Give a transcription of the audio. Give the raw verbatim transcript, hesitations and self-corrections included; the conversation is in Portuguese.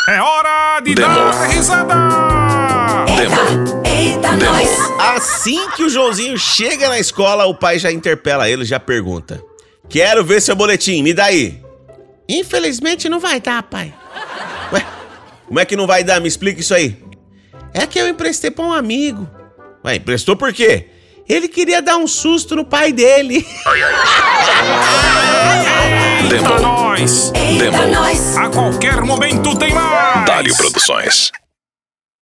É hora de Demo. dar risada! Demo. Eita, Demo. nós! Assim que o Joãozinho chega na escola, o pai já interpela ele, já pergunta: quero ver seu boletim, me dá aí. Infelizmente não vai dar, pai. Ué, como é que não vai dar? Me explica isso aí. É que eu emprestei pra um amigo. Ué, emprestou por quê? Ele queria dar um susto no pai dele. Eita, Demo. nós! Eita, Demo. nós! A qualquer momento tem mais! Dário Produções.